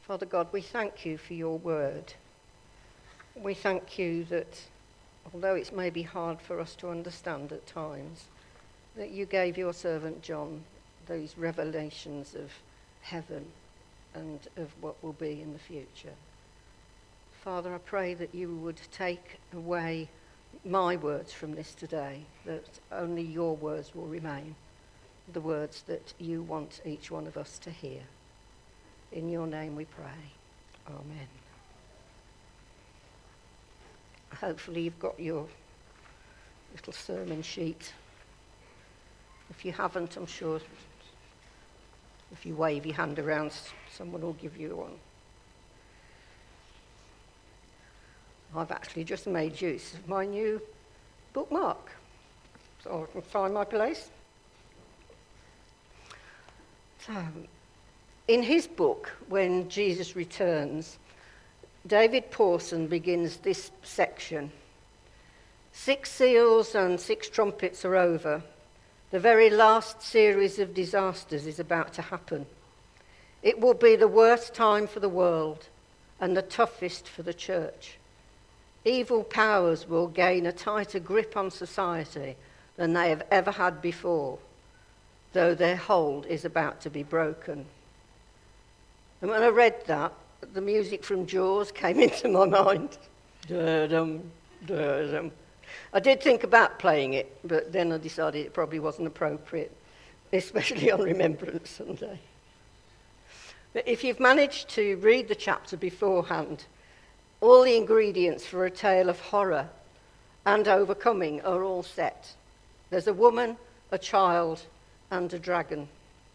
Father God, we thank you for your word. We thank you that, although it's maybe hard for us to understand at times, that you gave your servant John those revelations of heaven and of what will be in the future. Father, I pray that you would take away my words from this today, that only your words will remain, the words that you want each one of us to hear. In your name we pray. Amen. Hopefully you've got your little sermon sheet. If you haven't, I'm sure if you wave your hand around, someone will give you one. I've actually just made use of my new bookmark, so I can find my place. So, in his book, When Jesus Returns, David Pawson begins this section. 6 seals and 6 trumpets are over. The very last series of disasters is about to happen. It will be the worst time for the world and the toughest for the church. Evil powers will gain a tighter grip on society than they have ever had before, though their hold is about to be broken. And when I read that, the music from Jaws came into my mind. Da-dum, da-dum. I did think about playing it, but then I decided it probably wasn't appropriate, especially on Remembrance Sunday. But if you've managed to read the chapter beforehand, all the ingredients for a tale of horror and overcoming are all set. There's a woman, a child, and a dragon.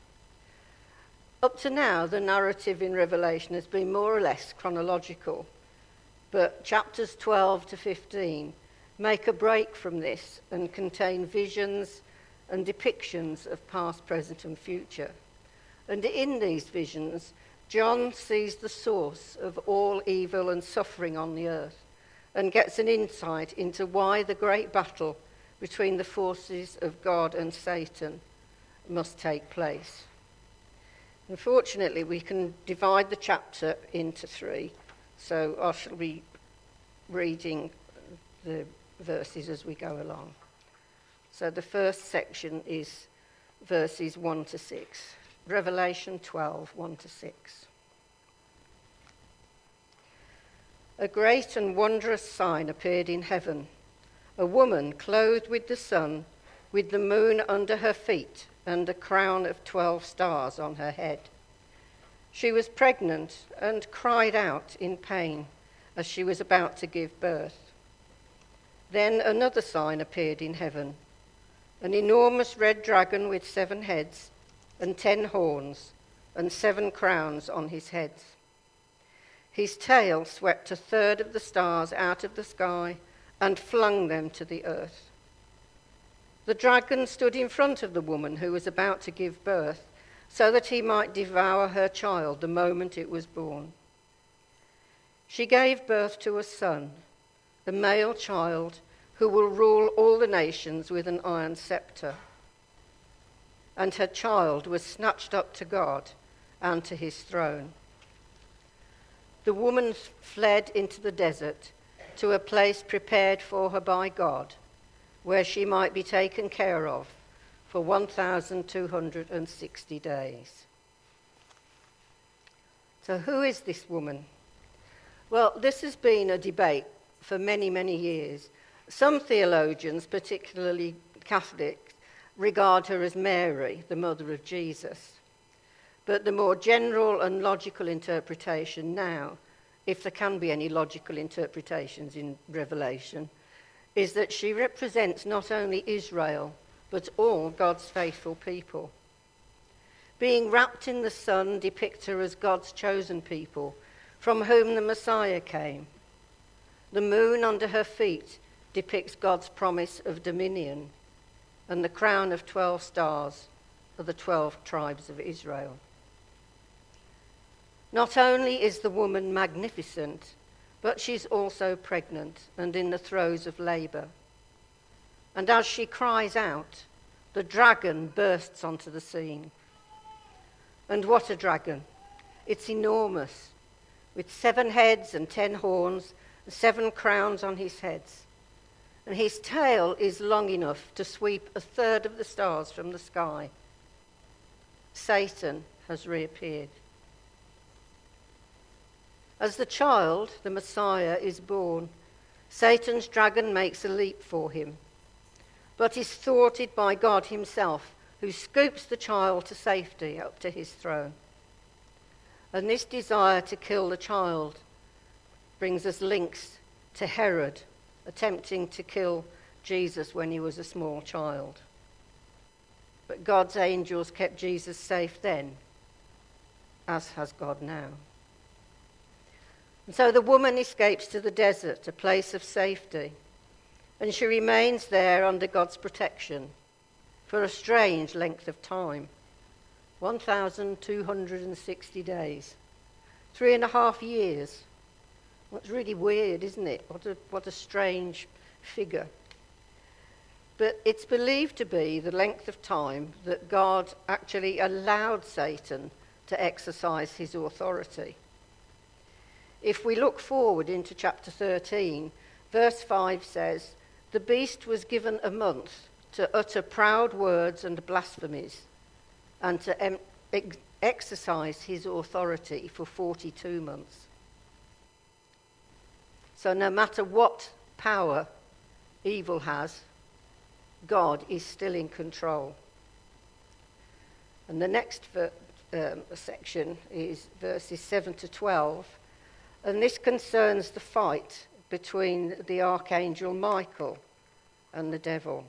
Up to now, the narrative in Revelation has been more or less chronological, but chapters 12 to 15 make a break from this and contain visions and depictions of past, present, and future. And in these visions, John sees the source of all evil and suffering on the earth and gets an insight into why the great battle between the forces of God and Satan must take place. Unfortunately, we can divide the chapter into 3, so I shall be reading the verses as we go along. So the first section is verses 1 to 6. Revelation 12, 1 to 6. A great and wondrous sign appeared in heaven, a woman clothed with the sun, with the moon under her feet, and a crown of 12 stars on her head. She was pregnant and cried out in pain as she was about to give birth. Then another sign appeared in heaven, an enormous red dragon with 7 heads and 10 horns and 7 crowns on his heads. His tail swept a third of the stars out of the sky and flung them to the earth. The dragon stood in front of the woman who was about to give birth, so that he might devour her child the moment it was born. She gave birth to a son, a male child, who will rule all the nations with an iron scepter. And her child was snatched up to God and to his throne. The woman fled into the desert to a place prepared for her by God, where she might be taken care of for 1,260 days. So who is this woman? Well, this has been a debate for many, many years. Some theologians, particularly Catholics, regard her as Mary, the mother of Jesus. But the more general and logical interpretation now, if there can be any logical interpretations in Revelation, is that she represents not only Israel, but all God's faithful people. Being wrapped in the sun depicts her as God's chosen people, from whom the Messiah came. The moon under her feet depicts God's promise of dominion, and the crown of 12 stars are the 12 tribes of Israel. Not only is the woman magnificent, but she's also pregnant and in the throes of labour. And as she cries out, the dragon bursts onto the scene. And what a dragon! It's enormous, with 7 heads and 10 horns, and 7 crowns on his heads. And his tail is long enough to sweep 1/3 of the stars from the sky. Satan has reappeared. As the child, the Messiah, is born, Satan's dragon makes a leap for him, but is thwarted by God himself, who scoops the child to safety up to his throne. And this desire to kill the child brings us links to Herod, attempting to kill Jesus when he was a small child. But God's angels kept Jesus safe then, as has God now. And so the woman escapes to the desert, a place of safety, and she remains there under God's protection for a strange length of time, 1,260 days, 3.5 years. It's really weird, isn't it? What a strange figure. But it's believed to be the length of time that God actually allowed Satan to exercise his authority. If we look forward into chapter 13, verse 5 says, "The beast was given a month to utter proud words and blasphemies, and to exercise his authority for 42 months. So no matter what power evil has, God is still in control. And the next section is verses 7 to 12, and this concerns the fight between the archangel Michael and the devil.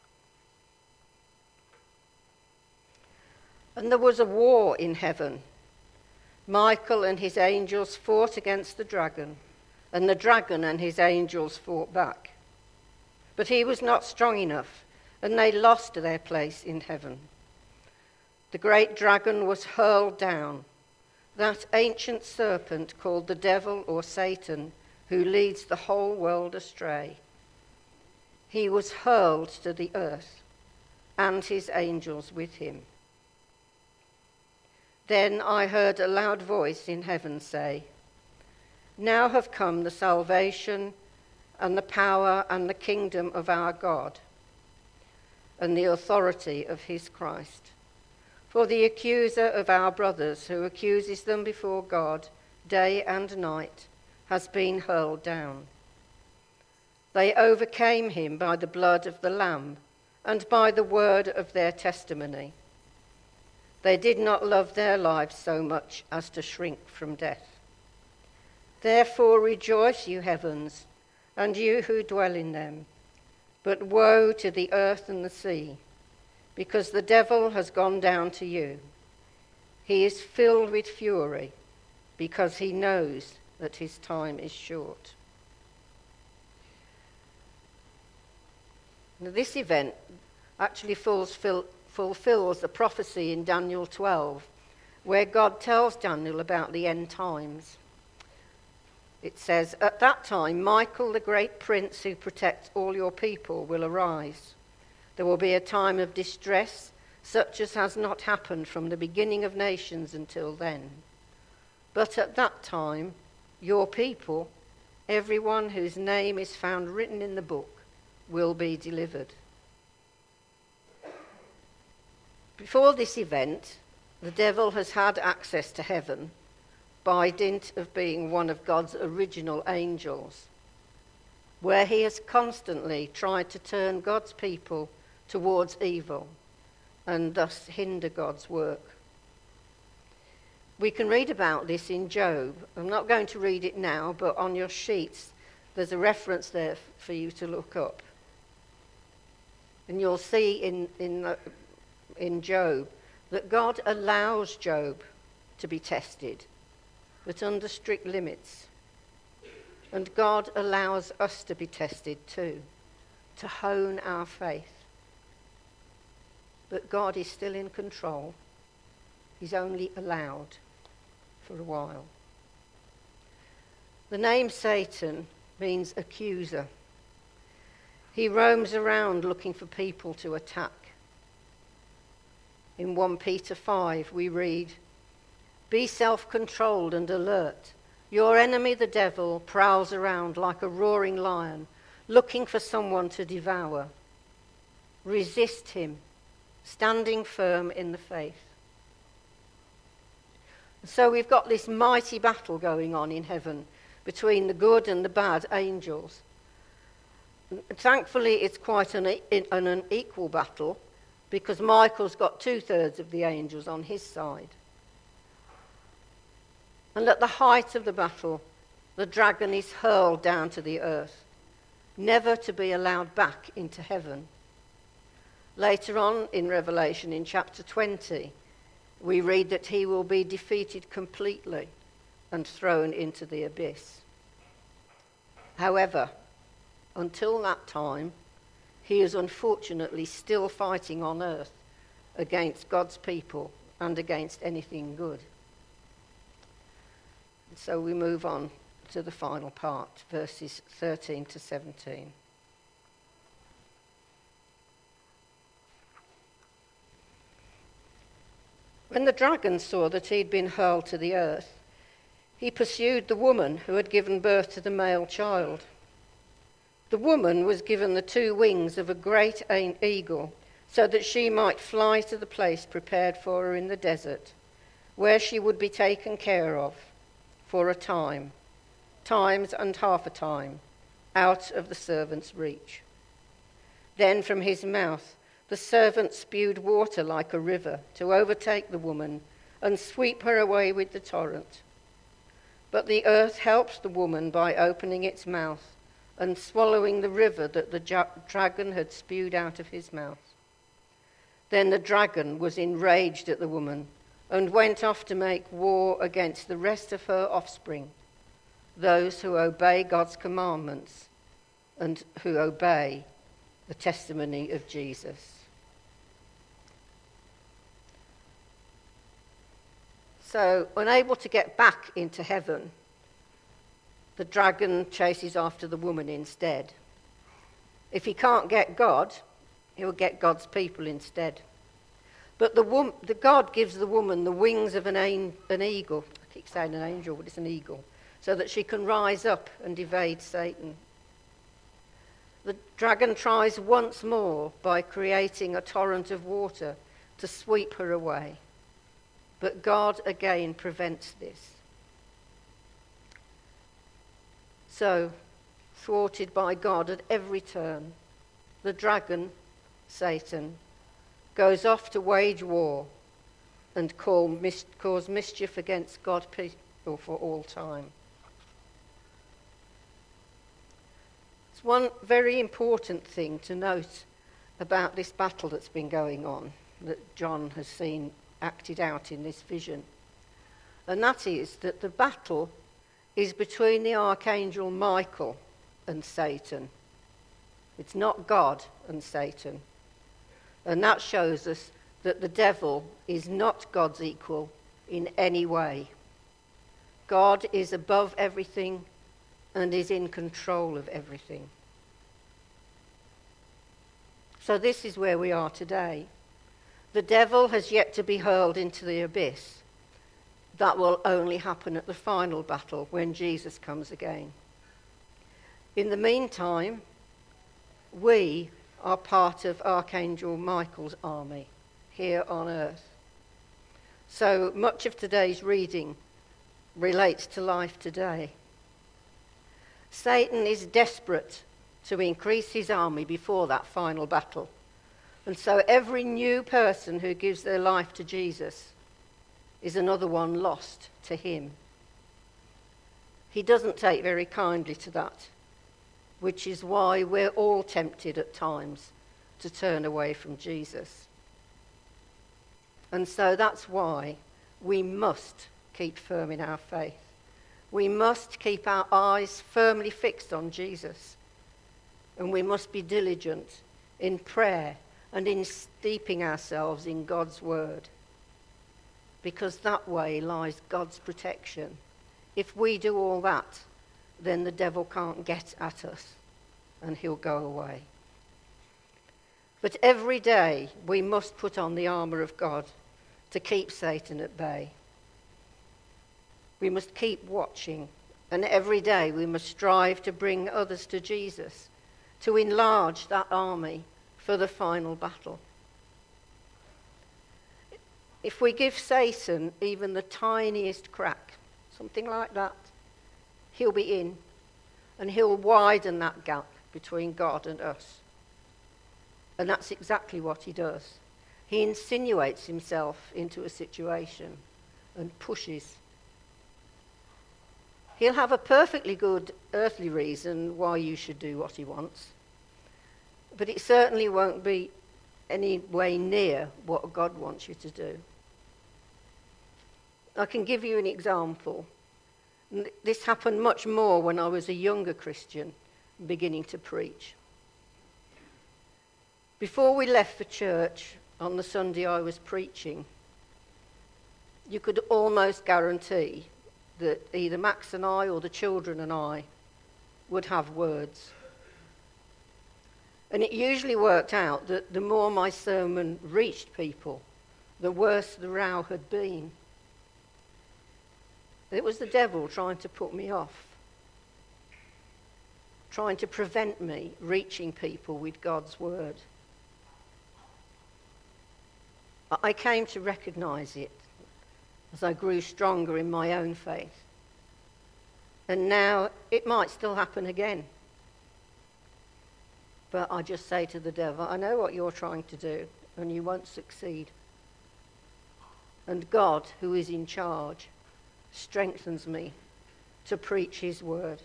And there was a war in heaven. Michael and his angels fought against the dragon, and the dragon and his angels fought back. But he was not strong enough, and they lost their place in heaven. The great dragon was hurled down, that ancient serpent called the devil or Satan, who leads the whole world astray. He was hurled to the earth, and his angels with him. Then I heard a loud voice in heaven say, "Now have come the salvation and the power and the kingdom of our God and the authority of his Christ. For the accuser of our brothers, who accuses them before God day and night, has been hurled down. They overcame him by the blood of the Lamb and by the word of their testimony. They did not love their lives so much as to shrink from death. Therefore rejoice, you heavens, and you who dwell in them. But woe to the earth and the sea, because the devil has gone down to you. He is filled with fury, because he knows that his time is short." Now, this event actually fulfills the prophecy in Daniel 12, where God tells Daniel about the end times. It says, "At that time, Michael, the great prince who protects all your people, will arise. There will be a time of distress, such as has not happened from the beginning of nations until then. But at that time, your people, everyone whose name is found written in the book, will be delivered." Before this event, the devil has had access to heaven by dint of being one of God's original angels, where he has constantly tried to turn God's people towards evil and thus hinder God's work. We can read about this in Job. I'm not going to read it now, but on your sheets there's a reference there for you to look up. And you'll see in Job that God allows Job to be tested, but under strict limits. And God allows us to be tested too, to hone our faith. But God is still in control. He's only allowed for a while. The name Satan means accuser. He roams around looking for people to attack. In 1 Peter 5 we read, "Be self-controlled and alert, Your enemy, the devil, prowls around like a roaring lion, looking for someone to devour. Resist him, standing firm in the faith. So we've got this mighty battle going on in heaven between the good and the bad angels. Thankfully, it's quite an unequal battle because Michael's got 2/3 of the angels on his side. And at the height of the battle, the dragon is hurled down to the earth, never to be allowed back into heaven. Later on in Revelation, in chapter 20, we read that he will be defeated completely and thrown into the abyss. However, until that time, he is unfortunately still fighting on earth against God's people and against anything good. So we move on to the final part, verses 13 to 17. When the dragon saw that he had been hurled to the earth, he pursued the woman who had given birth to the male child. The woman was given the 2 wings of a great eagle, so that she might fly to the place prepared for her in the desert, where she would be taken care of for a time, times and half a time, out of the servant's reach. Then from his mouth the servant spewed water like a river to overtake the woman and sweep her away with the torrent. But the earth helped the woman by opening its mouth and swallowing the river that the dragon had spewed out of his mouth. Then the dragon was enraged at the woman and went off to make war against the rest of her offspring, those who obey God's commandments and who obey the testimony of Jesus. So, unable to get back into heaven, the dragon chases after the woman instead. If he can't get God, he'll get God's people instead. But the God gives the woman the wings of an eagle. I keep saying an angel, but it's an eagle. So that she can rise up and evade Satan. The dragon tries once more by creating a torrent of water to sweep her away. But God again prevents this. So, thwarted by God at every turn, the dragon, Satan, goes off to wage war and cause mischief against God's people for all time. It's one very important thing to note about this battle that's been going on, that John has seen acted out in this vision. And that is that the battle is between the archangel Michael and Satan. It's not God and Satan. And that shows us that the devil is not God's equal in any way. God is above everything and is in control of everything. So this is where we are today. The devil has yet to be hurled into the abyss. That will only happen at the final battle when Jesus comes again. In the meantime, we are part of Archangel Michael's army here on earth. So much of today's reading relates to life today. Satan is desperate to increase his army before that final battle. And so every new person who gives their life to Jesus is another one lost to him. He doesn't take very kindly to that, which is why we're all tempted at times to turn away from Jesus. And so that's why we must keep firm in our faith. We must keep our eyes firmly fixed on Jesus. And we must be diligent in prayer and in steeping ourselves in God's word. Because that way lies God's protection. If we do all that, then the devil can't get at us and he'll go away. But every day we must put on the armour of God to keep Satan at bay. We must keep watching And every day we must strive to bring others to Jesus, to enlarge that army for the final battle. If we give Satan even the tiniest crack, something like that, he'll be in, and he'll widen that gap between God and us. And that's exactly what he does. He insinuates himself into a situation and pushes. He'll have a perfectly good earthly reason why you should do what he wants, but it certainly won't be any way near what God wants you to do. I can give you an example. This happened much more when I was a younger Christian, beginning to preach. Before we left for church on the Sunday I was preaching, you could almost guarantee that either Max and I or the children and I would have words. And it usually worked out that the more my sermon reached people, the worse the row had been. It was the devil trying to put me off, trying to prevent me reaching people with God's word. I came to recognise it as I grew stronger in my own faith. And now it might still happen again. But I just say to the devil, I know what you're trying to do, and you won't succeed. And God, who is in charge, strengthens me to preach his word.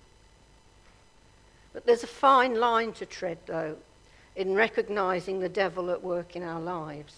But there's a fine line to tread, though, in recognising the devil at work in our lives.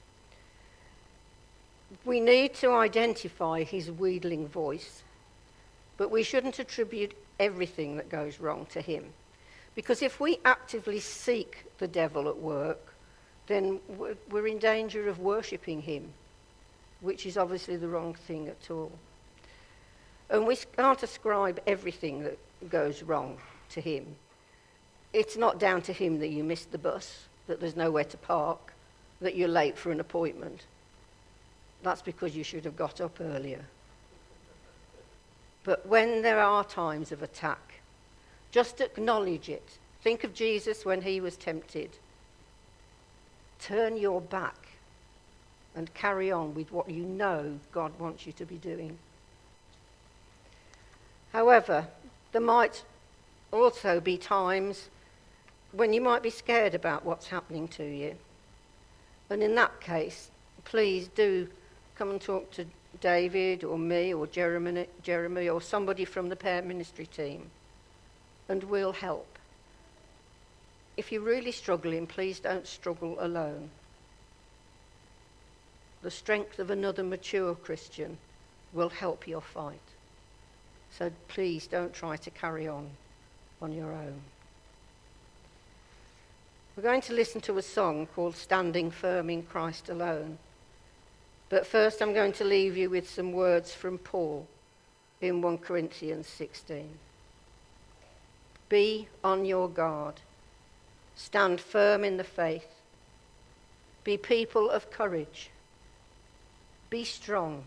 We need to identify his wheedling voice, but we shouldn't attribute everything that goes wrong to him. Because if we actively seek the devil at work, then we're in danger of worshipping him, which is obviously the wrong thing at all. And we can't ascribe everything that goes wrong to him. It's not down to him that you missed the bus, that there's nowhere to park, that you're late for an appointment. That's because you should have got up earlier. But when there are times of attack, just acknowledge it. Think of Jesus when he was tempted. Turn your back and carry on with what you know God wants you to be doing. However, there might also be times when you might be scared about what's happening to you. And in that case, please do come and talk to David or me or Jeremy or somebody from the Parent Ministry team, and we'll help. If you're really struggling, please don't struggle alone. The strength of another mature Christian will help your fight. So please don't try to carry on your own. We're going to listen to a song called Standing Firm in Christ Alone. But first I'm going to leave you with some words from Paul in 1 Corinthians 16. Be on your guard. Stand firm in the faith. Be people of courage. Be strong.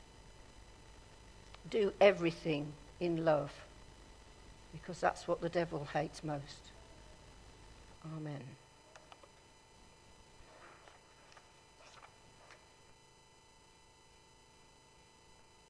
Do everything in love, because that's what the devil hates most. Amen.